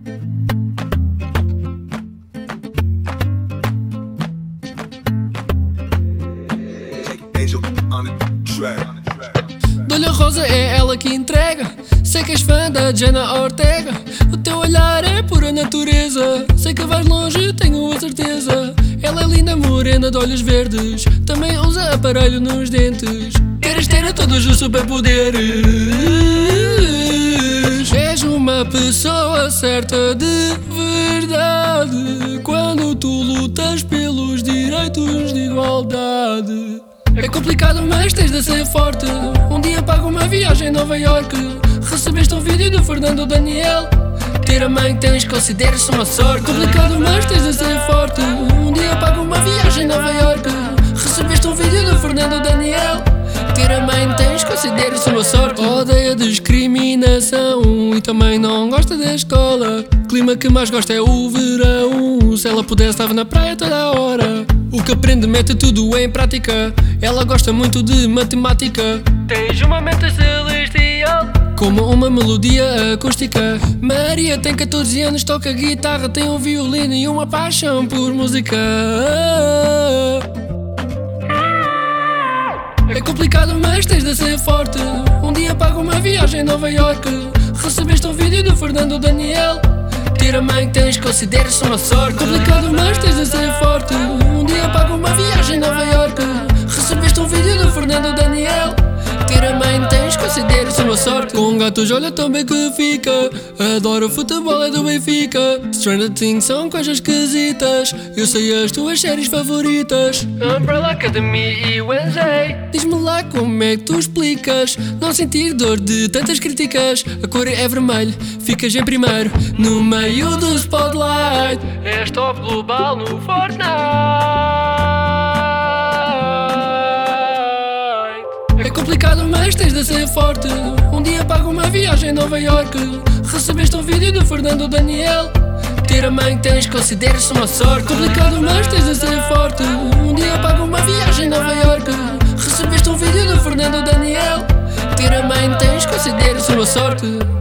Dou-lhe a rosa, é ela que entrega. Sei que és fã da Jenna Ortega. O teu olhar é pura natureza. Sei que vais longe, tenho a certeza. Ela é linda, morena, de olhos verdes. Também usa aparelho nos dentes. Queres ter todos os superpoderes. És uma pessoa certa de verdade quando tu lutas pelos direitos de igualdade. É complicado, mas tens de ser forte. Um dia pago uma viagem a Nova York. Recebeste um vídeo do Fernando Daniel. Ter a mãe que tens, consideras-se uma sorte. Complicado, mas tens de ser forte. Um dia pago uma viagem a Nova York. Recebeste um vídeo do Fernando Daniel. Ter a mãe que tens, consideras-se uma sorte. Odeia discriminação e também não gosta da escola. Clima que mais gosta é o verão. Se ela pudesse, estava na praia toda a hora. O que aprende mete tudo em prática. Ela gosta muito de matemática. Tens uma mente celestial, como uma melodia acústica. Maria tem 14 anos, toca guitarra, tem um violino e uma paixão por música. É complicado, mas tens de ser forte. Um dia pago uma viagem a Nova York. Recebeste um vídeo do Fernando Daniel. Ter a mãe que tens, consideras-se uma sorte. Complicado, mas tens de ser forte. Um dia pago uma viagem a Nova York. Recebeste um vídeo do Fernando Daniel. Ter a mãe que tens, consideras-se uma sorte. Com gatos olha tão bem que fica. Adoro futebol, é do Benfica. Stranger Things são coisas esquisitas. Eu sei as tuas séries favoritas, Umbrella Academy e Wednesday. Diz-me lá como é que tu explicas não sentir dor de tantas críticas. A cor é vermelho, ficas em primeiro no meio do spotlight. És top global no Fortnite. É complicado, mas tens de ser forte. Um dia pago uma viagem a Nova York. Recebeste um vídeo do Fernando Daniel. Ter a mãe que tens, consideras-se uma sorte. Complicado, mas tens de ser forte. Um dia pago uma viagem a Nova York. Recebeste um vídeo do Fernando Daniel. Ter a mãe que tens, consideras-se uma sorte.